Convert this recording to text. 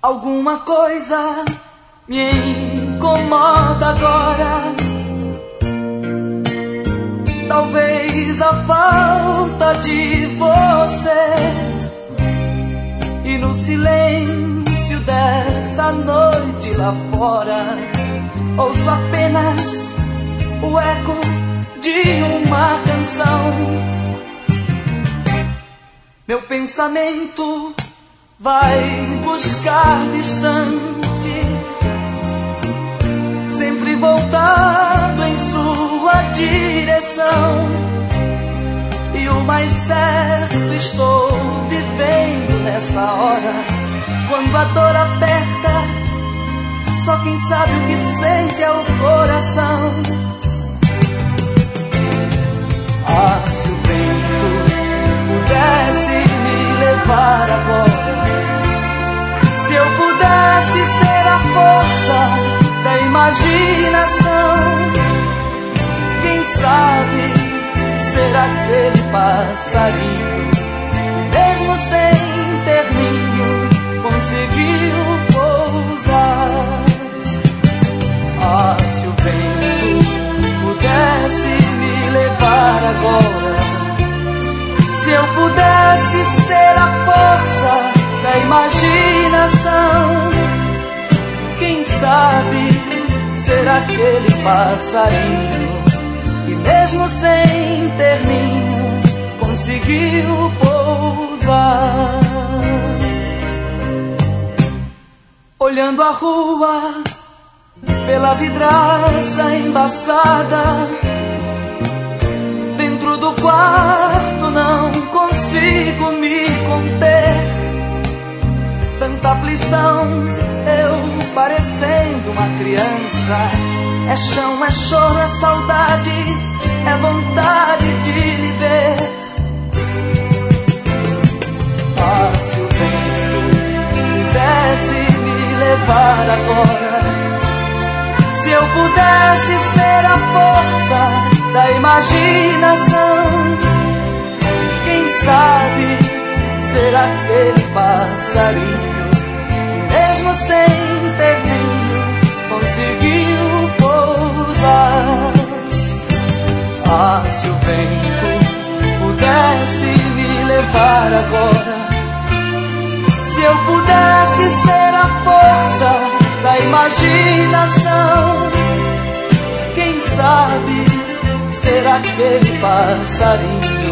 Alguma coisa me incomoda agora. Talvez a falta de você. E no silêncio dessa noite lá fora, ouço apenas o eco de uma canção. Meu pensamento vai buscar distante, sempre voltado em sua direção. E o mais certo estou vivendo nessa hora, quando a dor aperta, só quem sabe o que sente é o coração. Ah, se o vento pudesse me levar agora, se eu pudesse ser a força da imaginação, quem sabe ser aquele passarinho que mesmo sem ter ninho conseguiu pousar. Ah, se o vento pudesse me levar agora, se eu pudesse ser a força da imaginação, quem sabe ser aquele passarinho que mesmo sem ter ninho conseguiu pousar. Olhando a rua pela vidraça embaçada, dentro do quarto não consigo me conter. Tanta aflição, eu parecendo uma criança. É chão, é choro, é saudade, é vontade de lhe ver. Ah, se o vento pudesse me levar agora, se eu pudesse ser a força da imaginação, quem sabe ser aquele passarinho que mesmo sem ter ninho conseguiu pousar. Ah, se o vento pudesse me levar agora, se eu pudesse ser a força da imaginação, quem sabe ser aquele passarinho